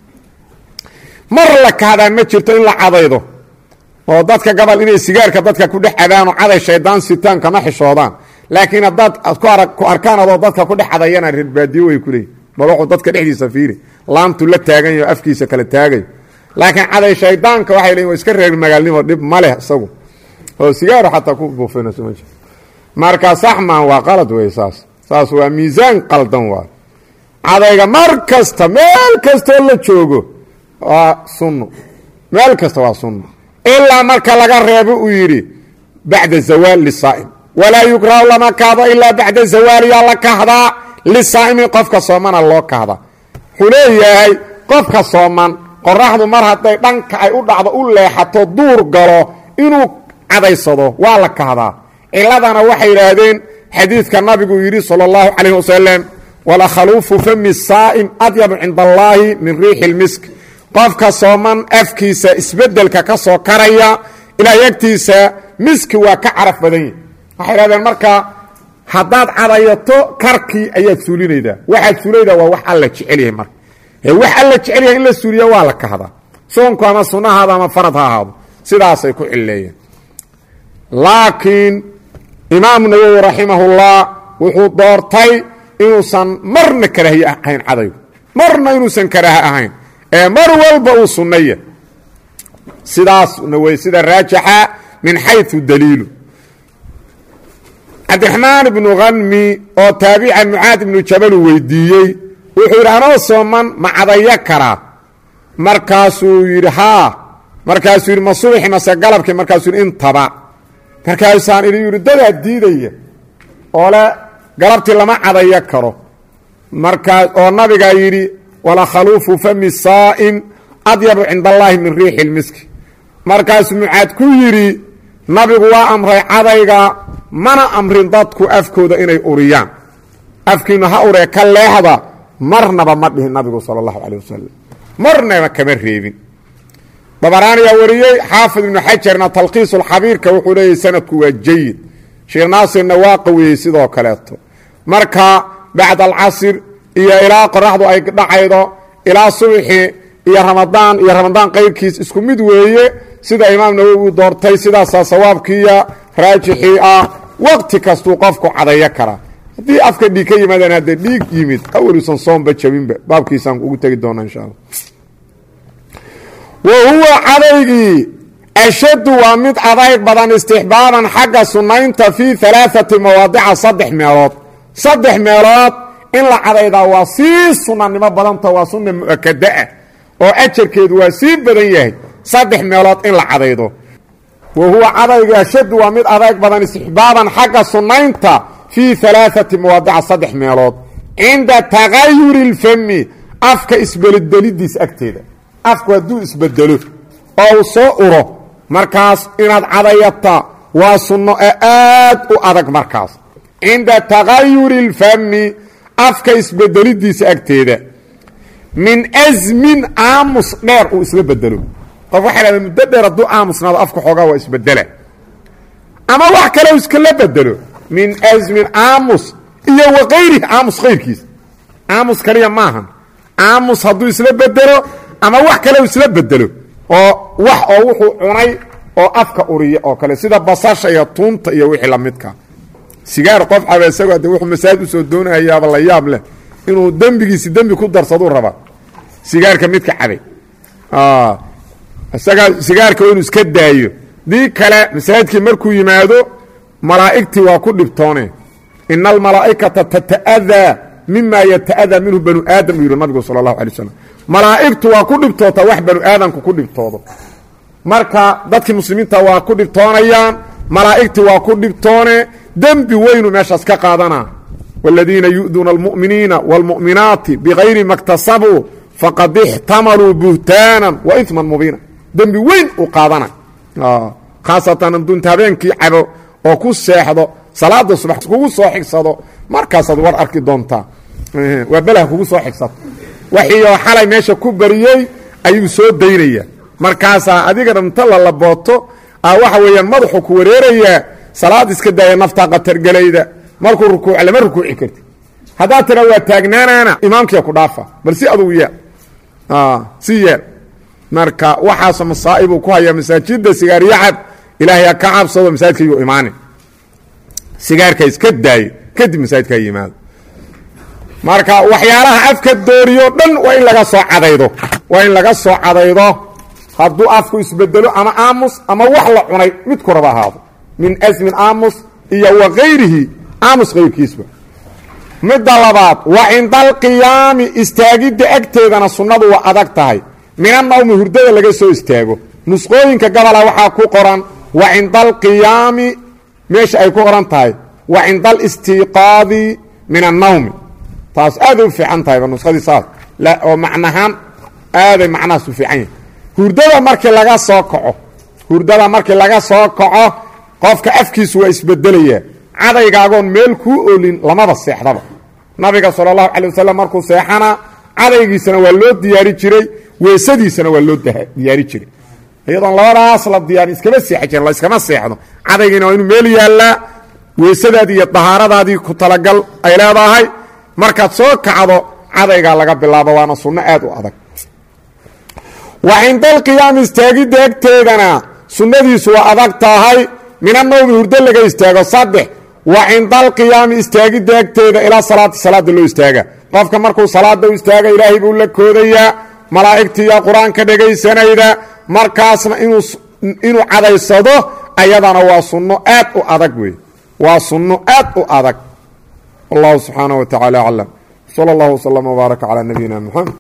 mar la kahdaa ma jirto in la cadaydo oo dadka gabal inay sigaarka dadka ku dhex cadaano caday shaydaan sitaan kama xishoodaan. laakiin haddaad ku arkaan adoo dadka ku dhex cadayana reer baadiyo way ku leeyihin madaxu dadka dhexdiisa fiiri laantu la taagan yaho afkiisa kala taagayo. laakiin caday shaydaanka waxay leeyihin waa iska reer magaalnimo dhib ma leh isagu oo sigaaro xataa ku buufinayso ma jiro. marka saxmaan waa qalad wey. saas waa miisaan qaldan waa. cadayga mar kasta meel kastoo la joogo waa sunno, meel kasta waa sunno ilaa marka laga reebo uu yidhi bacda zawaal lisaa'im. walaa yukrahu lama kahdo ilaa bacda zawaal yaa la kahdaa, lisaa'imi qofka soomana loo kahdaa. wuxuu leeyahay qofka sooman qoraxdu mar hadday dhanka ay u dhacdo u leexato duur galo inuu cadaysado waa la kahdaa. ciladana waxay yidhaahdeen xadiidka nabigu yidhi sala allahu calayh wasalam walakhaluufu fami saa'im adyabu cinda allaahi min riixi ilmisk. qofka sooman afkiisa isbedelka ka soo karaya ilaahay agtiisa miski waa ka caraf badan yahi. waxay yidhahdeen marka haddaad cadayato karkii ayaad suulinaydaa, waxaad suulinaydaa waa wax alla jecel yahay. marka wax alla jecel yahay in la suuliya waa la kahdaa, soonku ama sunnahaada ama farad ha ahaado. sidaasay ku cileeyeen. laakiin imaamu nawowi raximahullah wuxuu doortay inuusan marna karaahiye ahayn cadaygu, marna inuusan karaaha ahayn ee mar walba uu sunnaya. sidaasna wey sida raajixa min xayu daliilu. cabdiraxmaan ibnu hanmi oo taabica mucaad ibnu jabal uu weydiiyey wuxuu yidhi anoo sooman ma cadaya karaa? markaasuu yidhi haa. markaasuu yidhi ma subaxi mase galabkii? markaasuu yidhi intaba. markaasaan idhi yidhi dadaa diidaya oo le galabtii lama cadaya karo. markaas oo nabigaa yidhi walakhaluufu fami saa'im adyabu cinda allaahi min riixi ilmiski. markaasuu mucaad ku yidhi nabigu waa amray cadayga, mana amrin dadku afkooda inay uriyaan. afkiinu ha uree ka leexda marnaba ma dhihin nabigu sala allahu calayh wasalam, marnaba kama reebin. dabaraaniyaa wariyey, xaafid ibnu xajarna talkiisulxabiirka wuxuu leeyahy sanadku waa jayid. sheekh naasirna waa qawiyey sidoo kaleeto. marka bacda alcasir iyo ilaa qoraxdu ay dhacaydo ilaa subxi iyo ramadaan qayrkiis isku mid weeye sida imaam nawowi uu doortay. sidaasaa sawaabkiiya raajixii ah. waqti kastuu qofku cadaya karaa. haddii afka dhiig ka yimaadaan haddee dhiig yimid awaluusan soomba jabinba, baabkiisaan ugu tegi doona insha alla. wa huwa cadaygii ashaddu waa mid adayg badan istixbaaban xagga sunnaynta fii alaaati mawaadica 3 meelood. 3 meelood in la cadaydaa waa sii sunanimo badanta, waa sunna mu'akadaa oo ajarkeedu waa sii badan yahay 3 meelood in la cadaydo. wa huwa cadayga ashaddu waa mid adayg badan istixbaaban xagga sunnaynta fii 3 mawaadica 3 meelood cinda tagayuri اlfami afka isbedelidiis agteeda. afku hadduu isbedelo oo uu soo uro markaas inaad cadayata waa sunno ee aad u adag. markaas cinda tagayuri اlfami afka isbedelidiisa agteeda. min asmin aamus dheer uu isla bedelo. qof waxay dhahdeen muddo dheer hadduu aamusnaado afka xoogaa waa isbedela, ama wax kale iskala bedelo. min asmin aamus iyo waqayrihi aamus kayrkiis. aamus kaliya maahan, aamus hadduu isla bedelo ama wax kale isla bedelo oo wax oo wuxuu cunay oo afka uriya oo kale sida basasha iyo tuunta iyo wixii la midka. sigaar qof caba isagoo de wuxuu masaajid usoo doonayaaba la yaab leh inuu dembigiisi dembi ku darsaduu rabaa sigaarka midka cabay. isaga sigaarka inuu iska daayo. dii kale masaajidkii markuu yimaado malaa'igtii waa ku dhibtoone. ina almalaa'ikata tata'adaa mima yata'adaa minhu banu aadam uu yidhi nabigu sala allahu alay wasalam. malaa'igtu waa ku dhibtoota wax banu aadamku ku dhibtoodo. marka dadkii muslimiinta waa ku dhibtoonayaan, malaa'igtii waa ku dhibtoone. dembi weynu meeshaas ka qaadanaa. wاladiina yu'duuna almu'miniina wاlmu'minaati bigayri ma اktasabuu faqad ixtamaluu buhtaanan wa iman mubiina dembi weyn u qaadana khaasatan adduunta habeenkii cabo oo ku seexdo salaada subax kugu soo xigsado markaasaad war arki doontaa waa belaha kugu soo xigsato waxiioo xalay meesha ku bariyey ayuu soo daynaya markaasaa adiga dhamta lalabooto waxa weeyaan madaxu ku wareerayaa salaad iska daaya naftaa qatargelayda markuu rukuuc lama rukuuci karti haddaad tira waa taagnaanaana imaamkiia ku dhaafa bal si adugu yeel si yeel marka waxaas masaa'ibuu ku hayaa masaajidda sigaariyacab ilaahay ha ka cabsado masaajidkaiyuu imaani sigaarka iska daayo kadib masaajidka ha yimaado marka waxyaalaha afka dooriyo dhan waa in laga soo cadaydo hadduu afku isbedelo ama aamus ama wax la cunay mid ku raba ahaado min asmin aamus iyo wa kayrihi aamus kayrkiisba midda labaad wa cinda alqiyaami istaagidda agteedana sunnadu waa adag tahay minannawmi hurdada laga soo istaago nusqooyinka gabola waxaa ku qoran wa cinda alqiyaami meesha ay ku qoran tahay wa cinda alistiiqaadi min annawmi taas aaday u fiican tahayba nusqadii saas oo macnahaan aaday macnahaas u fiican yahay hurdada markii laga soo kaco qofka afkiisu waa isbedelayaa cadaygaagoon meel kuu olin lamaba seexdaba nabiga sala allahu calay wasalam markuu seexana cadaygiisana waa loo diyaari jiray weesadiisana waa loo diyaari jiray iyadoon labadaas la diyaarin iskama seexi jiren la iskama seexdo cadaygiina waa inuu meel yaallaa weesadaadii iyo dahaaradaadii ku talagal ay leedahay markaad soo kacdo cadaygaa laga bilaabo waana sunno aad u adag wa cinda alqiyaami istaagidda agteedana sunnadiisu waa adag tahay minannawmi hurdo laga istaago 3 wa cinda alqiyaami istaagidda agteeda ilaa salaada loo istaaga qofka markuu salaada u istaaga ilaahay buu la koodayaa malaa'igtiiya qur-aanka dhegaysanayda markaasna inuu cadaysado ayadana waa sunno aad u adag wey waa sunno aad u adag wallahu subxaanaه wa tacaala aclam salى اllah wslm wbaaraka calى nabiyina mxamed